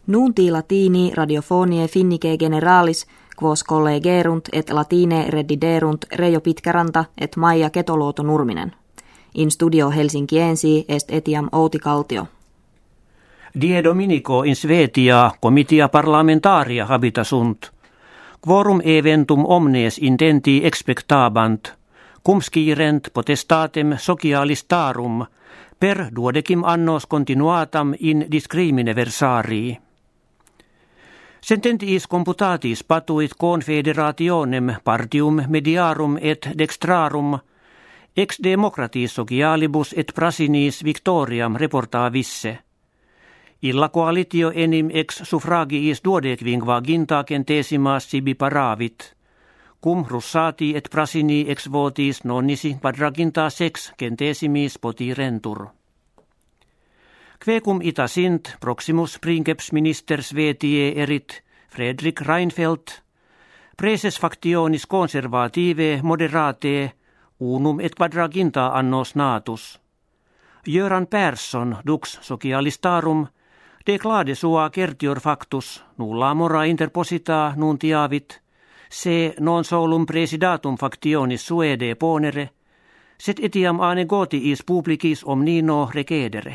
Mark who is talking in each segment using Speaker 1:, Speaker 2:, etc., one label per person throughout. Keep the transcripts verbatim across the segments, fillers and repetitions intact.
Speaker 1: Nunti latini radiofonie finnike generalis, quos collegerunt et latine reddiderunt Reijo Pitkäranta et Maija Ketoluoto Nurminen. In studio Helsinkiensi est etiam Outi Kaltio.
Speaker 2: Die Dominico in Svetia comitia parlamentaria habitasunt. Quorum eventum omnes intenti expectabant, cum scirent potestatem socialistarum per duodecim annos continuatam in discrimine versarii. Sententiis computatis patuit confederationem partium mediarum et dextrarum ex democratis socialibus et prasinis victoriam reportavisse. Illa coalitio enim ex suffragiis duodecvinquaginta centesimas sibi paravit, cum russati et prasini ex votis nonnisi quadraginta sex centesimis potirentur. Quecum ita sint proximus princeps minister Svetiae erit Fredrik Reinfeldt, preses factionis conservative moderate unum et quadraginta annos natus. Göran Persson dux socialistarum declade sua certior factus nulla mora interposita nuntiavit, se non solum presidatum factionis suede ponere, set etiam a negotiis publicis omnino recedere.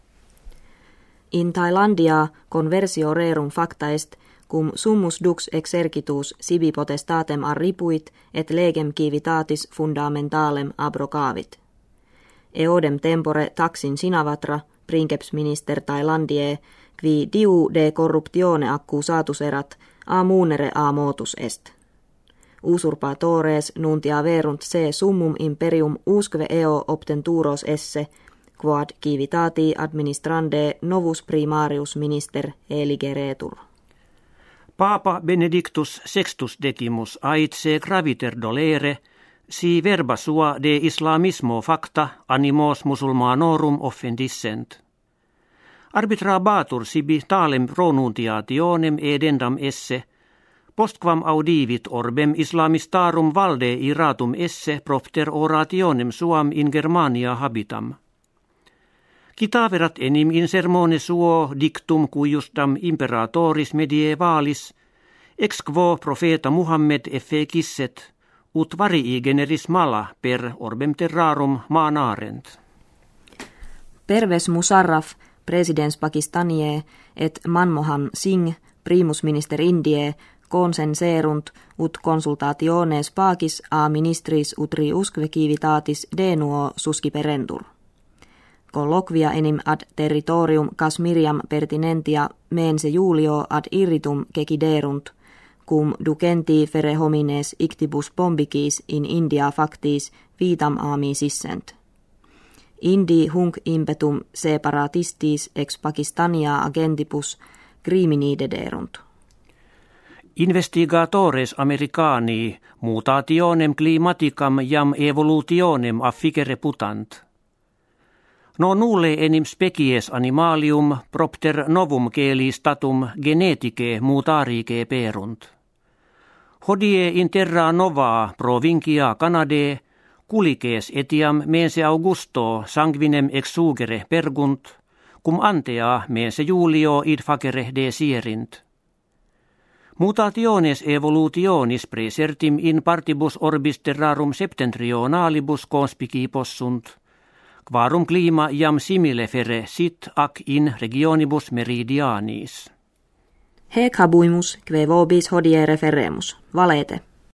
Speaker 1: In Thailandia conversio rerum facta est, cum summus dux exercitus sibi potestatem arripuit et legem civitatis fundamentalem abrogavit. Eodem tempore taxin sinavatra, princeps minister Thailandiae, qui diu de corruptione accusatus erat, a munere a motus est. Usurpatores nuntia verunt se summum imperium usque eo obtenturos esse, quod civitati administrande novus primarius minister eligeretur.
Speaker 2: Papa Benedictus sextus decimus aitse graviter dolere, si verba sua de islamismo facta animos musulmanorum offendissent. Arbitrabatur sibi talem pronuntiationem edendam esse, postquam audivit orbem islamistarum valde iratum esse propter orationem suam in Germania habitam. Citaverat enim in sermone suo dictum cuiusdam imperatoris medievalis, ex quo profeta Muhammed efficisset, ut varii generis mala per orbem terrarum maanarent.
Speaker 1: Pervez Musharraf, presidens Pakistanie, et Manmohan Singh, primus minister Indiae, consenserunt ut consultationes pacis a ministris utri usque civitatis denuo susciperentur. Colloquia enim ad territorium Kashmiriam pertinentia mense Julio ad irritum ceciderunt, cum ducenti fere homines ictibus bombicis in India factis vitam ami sissent. Indi hunc impetum separatistis ex Pakistania agentibus crimini dederunt.
Speaker 2: Investigatores Americani mutationem climaticam jam evolutionem afficere putant. No nulle enim species animalium propter novum celi statum geneticae mutarike perunt. Hodie in terra nova provincia Canadae culices etiam mense Augusto sanguinem exugere pergunt, cum antea mense Julio id facere desierint. Mutationes evolutionis praesertim in partibus orbis terrarum septentrionalibus conspici possunt, quarum clima jam simile fere sit ac in regionibus meridianis.
Speaker 1: Hec habuimus, kve vobis hodie referemus. Valete.